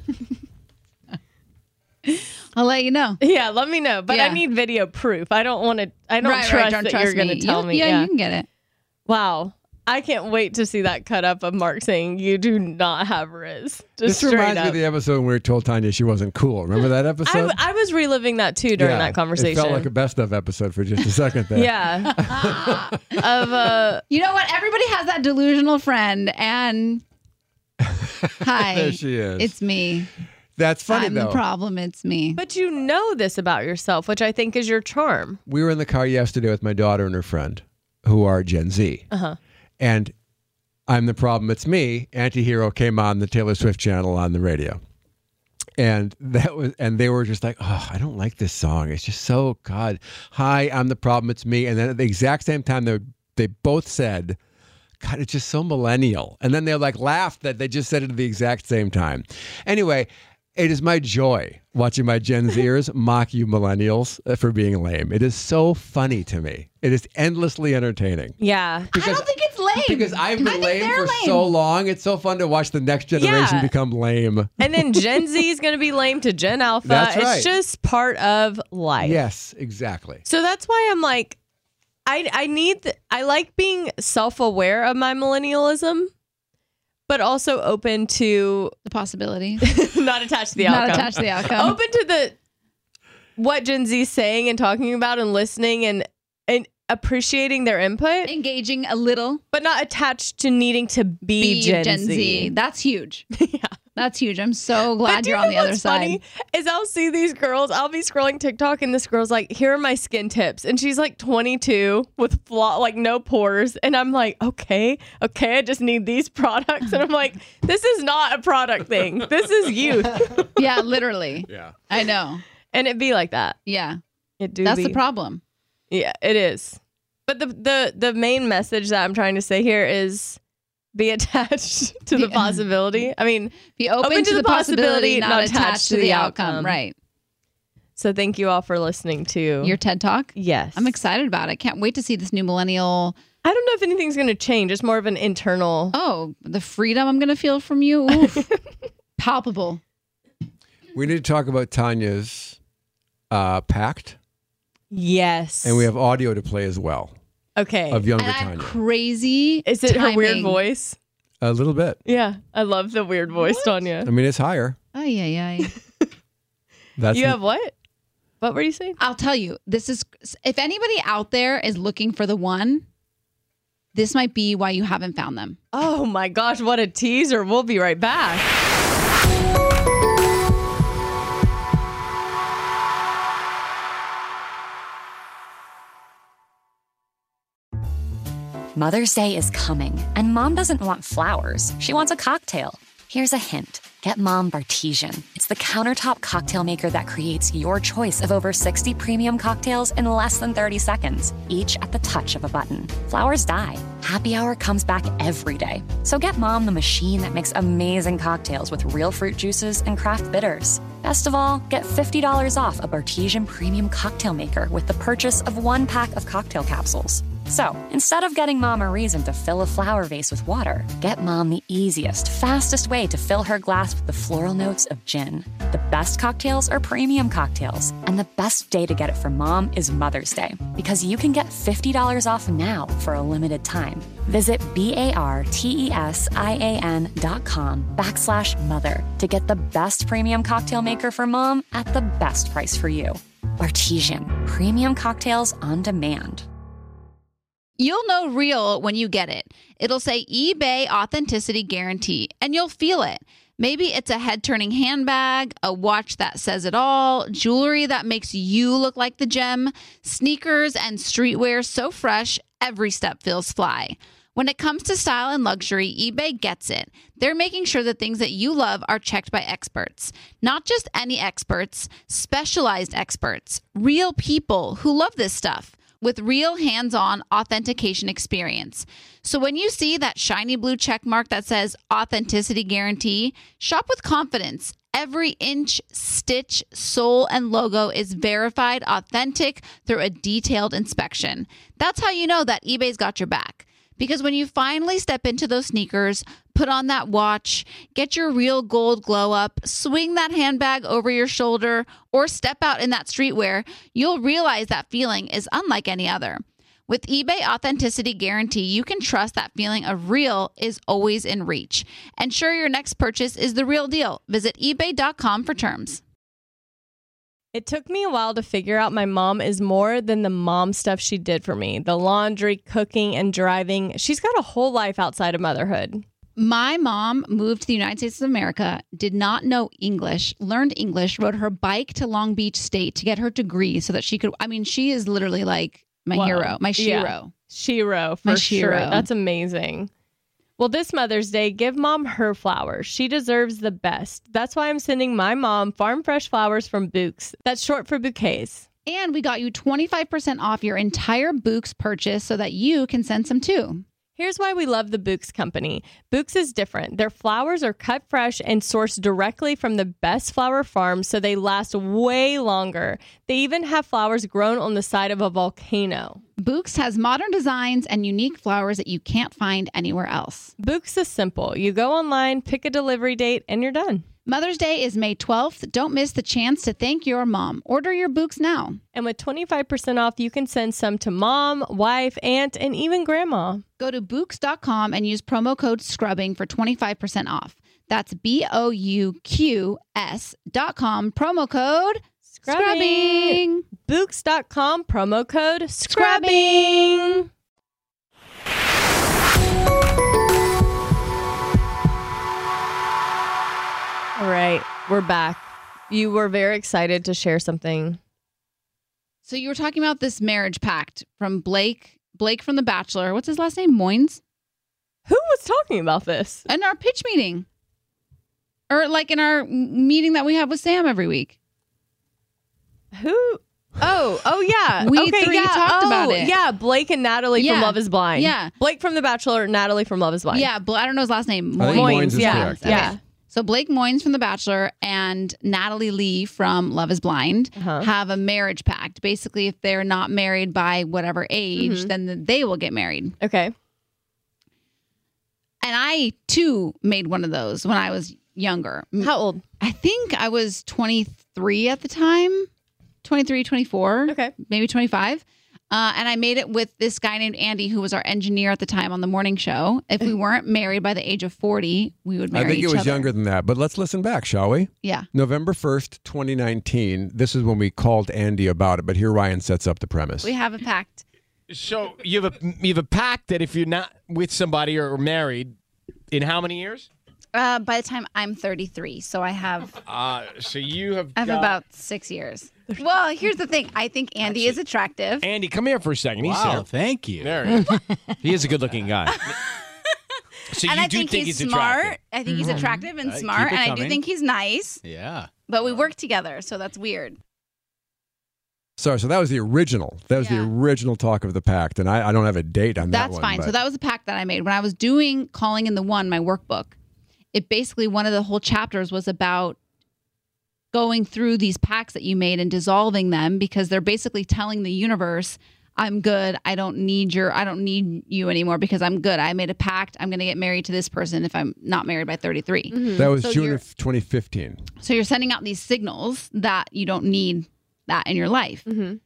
I'll let you know. Yeah, let me know. But Yeah. I need video proof. I don't trust don't that trust you're going to me. tell me. Yeah, you can get it. Wow. I can't wait to see that cut up of Mark saying you do not have Riz. Just This straight reminds up. me of the episode when we told Tanya she wasn't cool. Remember that episode? I was reliving that too during Yeah, that conversation. It felt like a best of episode for just a second there. Yeah. You know what? Everybody has that delusional friend, and hi, There she is. It's me. That's funny I'm though. the problem. It's me. But you know this about yourself, which I think is your charm. We were in the car yesterday with my daughter and her friend. who are Gen Z. Uh-huh. And I'm the Problem, It's Me, Anti-Hero came on the Taylor Swift channel on the radio. And they were just like, oh, I don't like this song. It's just so, God, hi, I'm the Problem, It's Me. And then at the exact same time, they both said, God, it's just so millennial. And then they like laughed that they just said it at the exact same time. Anyway, it is my joy watching my Gen Zers mock you millennials for being lame. It is so funny to me. It is endlessly entertaining. Yeah. I don't think it's lame. Because I've been lame for so long. It's so fun to watch the next generation become lame. And then Gen Z is going to be lame to Gen Alpha. That's right. It's just part of life. Yes, exactly. So that's why I'm like, I like being self-aware of my millennialism, but also open to the possibility. Not attached to the outcome. Not attached to the outcome. Open to what Gen Z is saying and talking about and listening and appreciating their input. Engaging a little. But not attached to needing to be Gen Z. That's huge. Yeah. That's huge. I'm so glad you're on the other side. Funny is I'll see these girls. I'll be scrolling TikTok and this girl's like, here are my skin tips. And she's like 22 with no pores. And I'm like, okay, I just need these products. And I'm like, this is not a product thing. This is youth. Yeah, literally. Yeah. I know. And it'd be like that. Yeah. That's the problem. Yeah, it is. But the main message that I'm trying to say here is be attached to the possibility. I mean, be open to the possibility, not attached to the outcome. Right. So thank you all for listening to your TED Talk. Yes. I'm excited about it. Can't wait to see this new millennial. I don't know if anything's going to change. It's more of an internal. Oh, the freedom I'm going to feel from you. Oof. Palpable. We need to talk about Tanya's Pact. Yes. And we have audio to play as well. Okay. Of younger and Tanya. Crazy. Is it timing. her weird voice? A little bit. Yeah. I love the weird voice, Tanya. I mean, it's higher. Ay. You have what? What were you saying? I'll tell you. This is, if anybody out there is looking for the one, this might be why you haven't found them. Oh my gosh, what a teaser. We'll be right back. Mother's Day is coming, and Mom doesn't want flowers. She wants a cocktail. Here's a hint. Get Mom Bartesian. It's the countertop cocktail maker that creates your choice of over 60 premium cocktails in less than 30 seconds, each at the touch of a button. Flowers die. Happy Hour comes back every day. So get Mom the machine that makes amazing cocktails with real fruit juices and craft bitters. Best of all, get $50 off a Bartesian premium cocktail maker with the purchase of 1 pack of cocktail capsules. So, instead of getting Mom a reason to fill a flower vase with water, get Mom the easiest, fastest way to fill her glass with the floral notes of gin. The best cocktails are premium cocktails, and the best day to get it for Mom is Mother's Day, because you can get $50 off now for a limited time. Visit BARTESIAN.com/mother to get the best premium cocktail maker for Mom at the best price for you. Bartesian, premium cocktails on demand. You'll know real when you get it. It'll say eBay Authenticity Guarantee, and you'll feel it. Maybe it's a head-turning handbag, a watch that says it all, jewelry that makes you look like the gem, sneakers and streetwear so fresh, every step feels fly. When it comes to style and luxury, eBay gets it. They're making sure the things that you love are checked by experts. Not just any experts, specialized experts, real people who love this stuff, with real hands-on authentication experience. So when you see that shiny blue check mark that says Authenticity Guarantee, shop with confidence. Every inch, stitch, sole, and logo is verified authentic through a detailed inspection. That's how you know that eBay's got your back. Because when you finally step into those sneakers, put on that watch, get your real gold glow up, swing that handbag over your shoulder, or step out in that streetwear, you'll realize that feeling is unlike any other. With eBay Authenticity Guarantee, you can trust that feeling of real is always in reach. Ensure your next purchase is the real deal. Visit ebay.com for terms. It took me a while to figure out my mom is more than the mom stuff she did for me. The laundry, cooking, and driving. She's got a whole life outside of motherhood. My mom moved to the United States of America, did not know English, learned English, rode her bike to Long Beach State to get her degree so that she could, I mean, she is literally like hero, my Shiro. Yeah. Shiro, for My sure. Shiro. That's amazing. Well, this Mother's Day, give Mom her flowers. She deserves the best. That's why I'm sending my mom farm fresh flowers from Bouqs. That's short for bouquets. And we got you 25% off your entire Bouqs purchase so that you can send some too. Here's why we love the Bouqs company. Bouqs is different. Their flowers are cut fresh and sourced directly from the best flower farms, so they last way longer. They even have flowers grown on the side of a volcano. Bouqs has modern designs and unique flowers that you can't find anywhere else. Bouqs is simple. You go online, pick a delivery date, and you're done. Mother's Day is May 12th. Don't miss the chance to thank your mom. Order your Bouqs now. And with 25% off, you can send some to mom, wife, aunt, and even grandma. Go to Bouqs.com and use promo code SCRUBBING for 25% off. That's BOUQS.com, promo code SCRUBBING. Bouqs.com, promo code SCRUBBING. All right, we're back. You were very excited to share something. So you were talking about this marriage pact from Blake from The Bachelor. What's his last name? Moynes? Who was talking about this? In our pitch meeting. Or like in our meeting that we have with Sam every week. Who? Oh yeah. We three talked about it. Yeah, Blake and Natalie from Love is Blind. Yeah. Blake from The Bachelor, Natalie from Love is Blind. Yeah, I don't know his last name. I think Moynes is yeah. correct. Yeah. Okay. So Blake Moynes from The Bachelor and Natalie Lee from Love is Blind have a marriage pact. Basically, if they're not married by whatever age, then they will get married. Okay. And I, too, made one of those when I was younger. How old? I think I was 23 at the time. 23, 24. Okay. Maybe 25. And I made it with this guy named Andy, who was our engineer at the time on the morning show. If we weren't married by the age of 40, we would marry each other. I think it was younger than that, but let's listen back, shall we? Yeah. November 1st, 2019. This is when we called Andy about it, but here Ryan sets up the premise. We have a pact. So you have a pact that if you're not with somebody or married, in how many years? By the time I'm 33, so I have So you have I have got- about 6 years. Well, here's the thing. I think Andy is attractive. Andy, come here for a second. He's Wow, here. thank you. There he is. He is a good-looking guy. So And you I do think he's attractive. smart. I think he's attractive and Keep smart. it And I do coming. think he's nice. Yeah. But we work together, so that's weird. Sorry, so that was the original. That was the original talk of the pact, and I don't have a date on that That's one. fine. but- So that was a pact that I made when I was doing Calling in the One, my workbook. It basically, one of the whole chapters was about going through these pacts that you made and dissolving them, because they're basically telling the universe, I'm good. I don't need you anymore because I'm good. I made a pact. I'm going to get married to this person if I'm not married by 33. That was So June you're- of 2015. So you're sending out these signals that you don't need that in your life.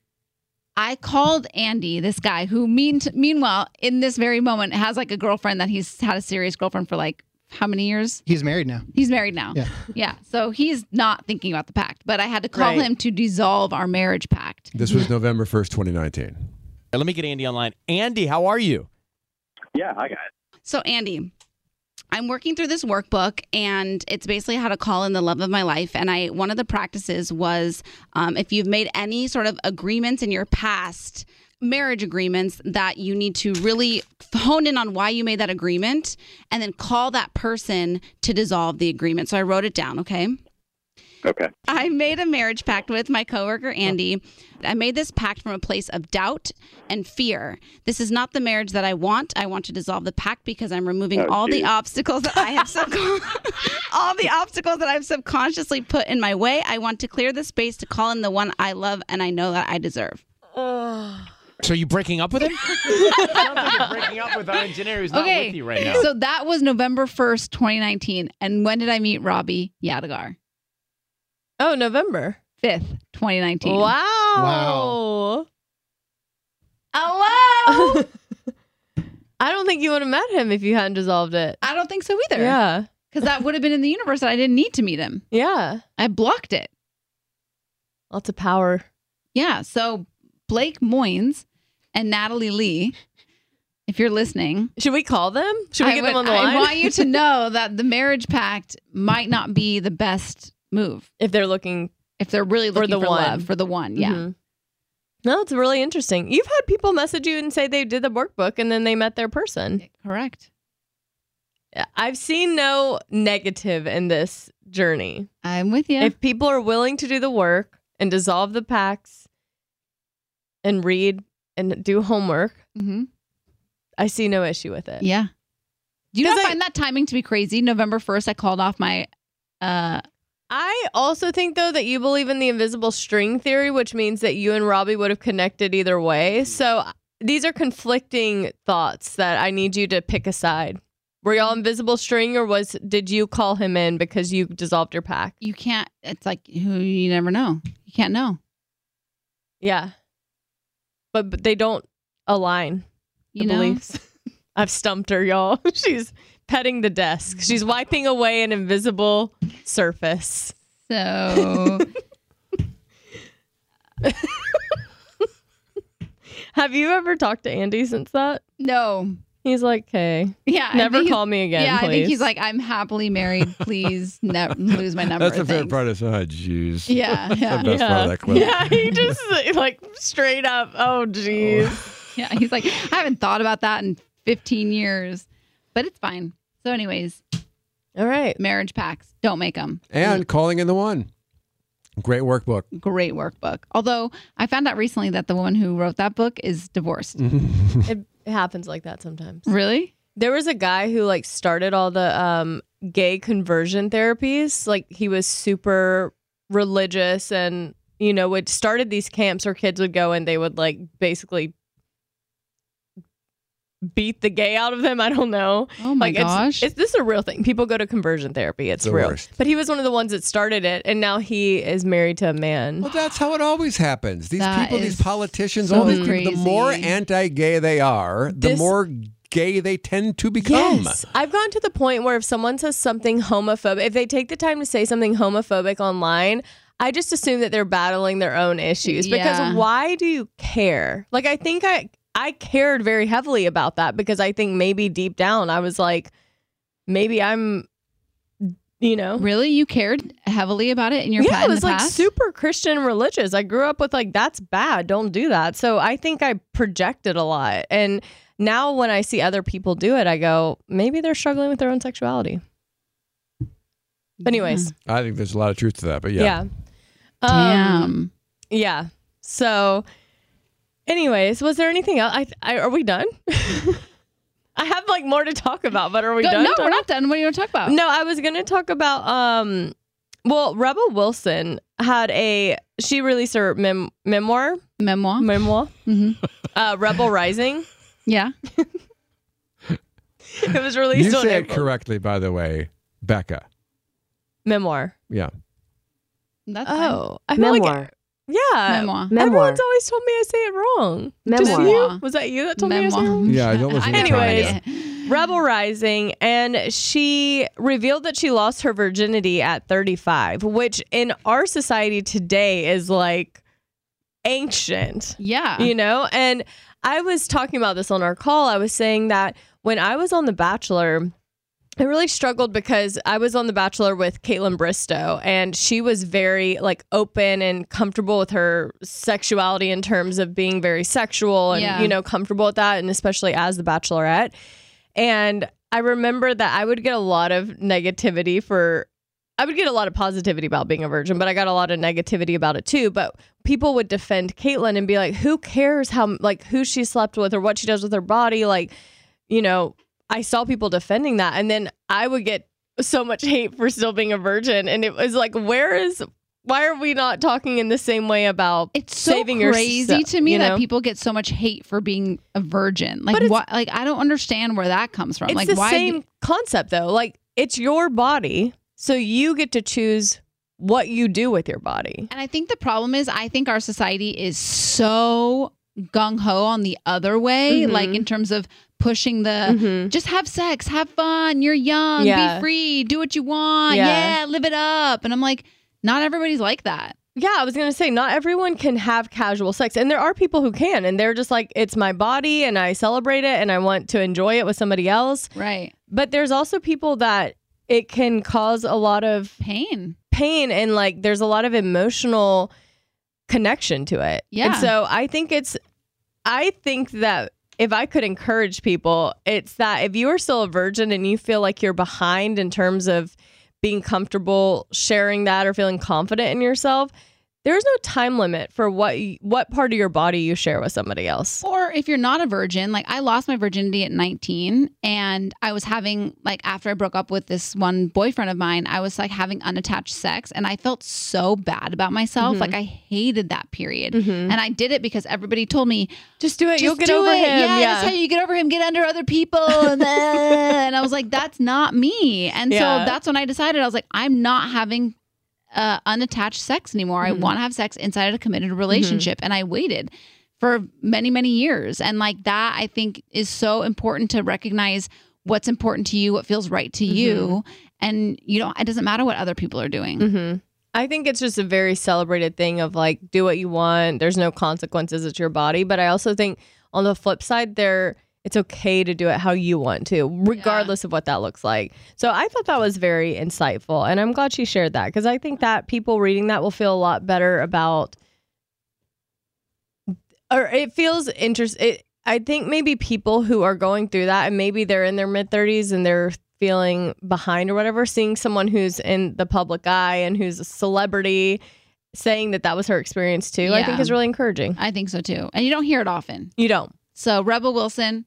I called Andy, this guy who meanwhile, in this very moment, has like a girlfriend that he's had a serious girlfriend for like how many years? He's married now. He's married now. Yeah. Yeah. So he's not thinking about the pact, but I had to call Right. him to dissolve our marriage pact. This was November 1st, 2019. Let me get Andy online. Andy, how are you? Yeah, hi guys. So Andy, I'm working through this workbook, and it's basically how to call in the love of my life. And one of the practices was if you've made any sort of agreements in your past, marriage agreements, that you need to really hone in on why you made that agreement and then call that person to dissolve the agreement. So I wrote it down, okay? Okay. I made a marriage pact with my coworker, Andy. I made this pact from a place of doubt and fear. This is not the marriage that I want. I want to dissolve the pact because I'm removing all the obstacles that I have all the obstacles that I've subconsciously put in my way. I want to clear the space to call in the one I love and I know that I deserve. So you breaking up with him? Sounds like you're breaking up with our engineer who's not with you right now. So that was November 1st, 2019. And when did I meet Robbie Yadigar? Oh, November 5th, 2019. Wow. Hello. I don't think you would have met him if you hadn't dissolved it. I don't think so either. Yeah. Because that would have been in the universe that I didn't need to meet him. Yeah. I blocked it. Lots of power. Yeah. So Blake Moynes and Natalie Lee, if you're listening. Should we call them? Should we get them on the line? I want you to know that the marriage pact might not be the best move. If they're really looking for the one. love, for the one. Yeah. No, it's really interesting. You've had people message you and say they did the workbook and then they met their person. Correct. I've seen no negative in this journey. I'm with you. If people are willing to do the work and dissolve the pacts and read and do homework, I see no issue with it. Yeah. Do you not find that timing to be crazy? November 1st, I called off my... I also think, though, that you believe in the invisible string theory, which means that you and Robbie would have connected either way. So these are conflicting thoughts that I need you to pick a side. Were y'all invisible string, or did you call him in because you dissolved your pact? You can't. It's like, you never know. You can't know. Yeah. But they don't align, the beliefs. I've stumped her, y'all. She's petting the desk. She's wiping away an invisible surface. So... Have you ever talked to Andy since that? No. He's like, okay. Yeah. Never call me again, Yeah, please. I think he's like, I'm happily married. Please lose my number. That's the favorite part. Is, oh, jeez. Yeah. That's the best part of that clip. Yeah, he just like straight up, oh, jeez. Yeah, he's like, I haven't thought about that in 15 years, but it's fine. So anyways. All right. Marriage pacts. Don't make them. And Calling in the One. Great workbook. Great workbook. Although I found out recently that the woman who wrote that book is divorced. It happens like that sometimes. Really? There was a guy who like started all the gay conversion therapies. Like he was super religious and, would started these camps where kids would go and they would like basically beat the gay out of them. I don't know. Oh my gosh. This is a real thing. People go to conversion therapy. It's the real. worst. But he was one of the ones that started it, and now he is married to a man. Well, that's how it always happens. These That people, is these politicians, so all these people, crazy. the more anti-gay they are, the more gay they tend to become. Yes. I've gotten to the point where if someone says something homophobic, if they take the time to say something homophobic online, I just assume that they're battling their own issues. Yeah. Because why do you care? Like, I think I cared very heavily about that because I think maybe deep down I was like, maybe I'm, Really? You cared heavily about it in your I was like past? super Christian and religious. I grew up with like, that's bad. Don't do that. So I think I projected a lot. And now when I see other people do it, I go, maybe they're struggling with their own sexuality. But anyways. I think there's a lot of truth to that, but yeah. Damn. Yeah. So anyways, was there anything else? Are we done? I have like more to talk about, but are we done? No, we're not done. What do you want to talk about? No, I was going to talk about, Rebel Wilson she released her memoir. Mm-hmm. Rebel Rising. Yeah. It was released You on say it April. correctly, by the way, Becca. Memoir. Yeah. That's Oh, I feel Memoir. like yeah. Memoir. Everyone's always told me I say it wrong. Just Memoir. you? Was that you that told me I say it wrong? Yeah, I don't listen to Anyways, Rebel Rising, and she revealed that she lost her virginity at 35, which in our society today is like ancient. Yeah. And I was talking about this on our call. I was saying that when I was on The Bachelor, I really struggled because I was on The Bachelor with Caitlin Bristow, and she was very like open and comfortable with her sexuality in terms of being very sexual and, comfortable with that. And especially as the Bachelorette. And I remember that I would get a lot of negativity I would get a lot of positivity about being a virgin, but I got a lot of negativity about it too. But people would defend Caitlin and be like, who cares who she slept with or what she does with her body? I saw people defending that, and then I would get so much hate for still being a virgin. And it was like, why are we not talking in the same way about it's so saving crazy to me that people get so much hate for being a virgin. Like, what? Like, I don't understand where that comes from. It's like, the why? Same concept though. Like, it's your body, so you get to choose what you do with your body. And I think the problem is, I think our society is so gung ho on the other way, like in terms of pushing the just have sex, have fun, you're young, be free, do what you want, live it up. And I'm like, not everybody's like that. Yeah, I was going to say, not everyone can have casual sex. And there are people who can, and they're just like, it's my body and I celebrate it and I want to enjoy it with somebody else. Right. But there's also people that it can cause a lot of pain and like there's a lot of emotional connection to it. Yeah. And so I think that if I could encourage people, it's that if you are still a virgin and you feel like you're behind in terms of being comfortable sharing that or feeling confident in yourself, there's no time limit for what part of your body you share with somebody else. Or if you're not a virgin, like I lost my virginity at 19 and I was having, like after I broke up with this one boyfriend of mine, I was like having unattached sex and I felt so bad about myself. Like I hated that period. And I did it because everybody told me, just do it. You'll get over him. Yeah, that's how you get over him. Get under other people. And I was like, that's not me. And so that's when I decided, I was like, I'm not having unattached sex anymore. I want to have sex inside a committed relationship. And I waited for many, many years. And like that, I think is so important to recognize what's important to you, what feels right to you. And it doesn't matter what other people are doing. I think it's just a very celebrated thing of like, do what you want. There's no consequences. It's your body. But I also think on the flip side, it's okay to do it how you want to, regardless of what that looks like. So I thought that was very insightful. And I'm glad she shared that because I think that people reading that will feel a lot better about, or it feels interesting. I think maybe people who are going through that and maybe they're in their mid-30s and they're feeling behind or whatever, seeing someone who's in the public eye and who's a celebrity saying that was her experience too, I think is really encouraging. I think so too. And you don't hear it often. You don't. So Rebel Wilson.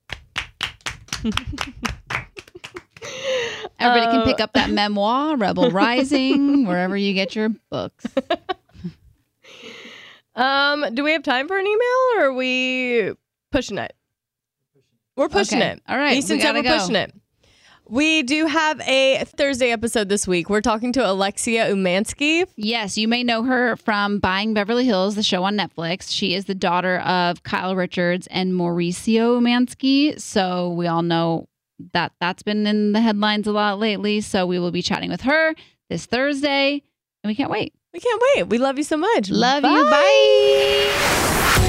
Everybody can pick up that memoir, Rebel Rising, wherever you get your books. Do we have time for an email or are we pushing it? We're pushing it. All right. Easton said we're pushing it. We do have a Thursday episode this week. We're talking to Alexia Umansky. Yes, you may know her from Buying Beverly Hills, the show on Netflix. She is the daughter of Kyle Richards and Mauricio Umansky. So we all know that that's been in the headlines a lot lately. So we will be chatting with her this Thursday, and we can't wait. We can't wait. We love you so much. Love you. Bye.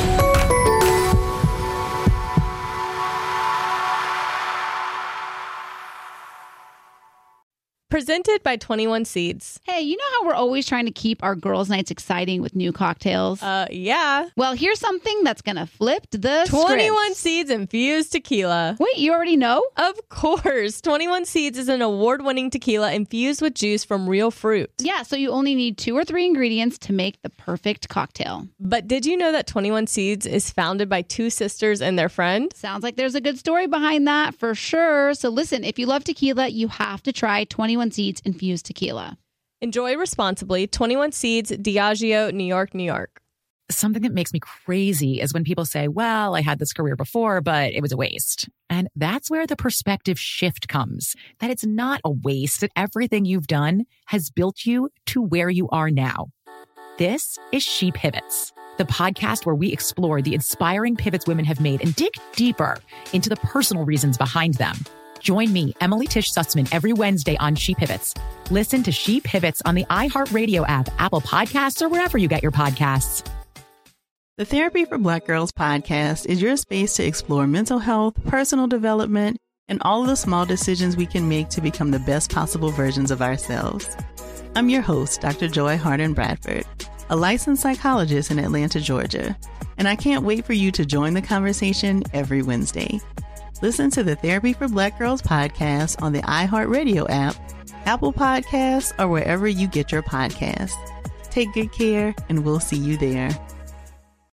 Presented by 21 Seeds. Hey, you know how we're always trying to keep our girls' nights exciting with new cocktails? Yeah. Well, here's something that's going to flip the 21 script. Seeds infused tequila. Wait, you already know? Of course. 21 Seeds is an award-winning tequila infused with juice from real fruit. Yeah, so you only need 2 or 3 ingredients to make the perfect cocktail. But did you know that 21 Seeds is founded by 2 sisters and their friend? Sounds like there's a good story behind that for sure. So listen, if you love tequila, you have to try 21 Seeds infused tequila. Enjoy responsibly. 21 Seeds, Diageo, New York, New York. Something that makes me crazy is when people say, well, I had this career before, but it was a waste. And that's where the perspective shift comes, that it's not a waste, that everything you've done has built you to where you are now. This is She Pivots, the podcast where we explore the inspiring pivots women have made and dig deeper into the personal reasons behind them. Join me, Emily Tish Sussman, every Wednesday on She Pivots. Listen to She Pivots on the iHeartRadio app, Apple Podcasts, or wherever you get your podcasts. The Therapy for Black Girls podcast is your space to explore mental health, personal development, and all of the small decisions we can make to become the best possible versions of ourselves. I'm your host, Dr. Joy Harden Bradford, a licensed psychologist in Atlanta, Georgia, and I can't wait for you to join the conversation every Wednesday. Listen to the Therapy for Black Girls podcast on the iHeartRadio app, Apple Podcasts, or wherever you get your podcasts. Take good care, and we'll see you there.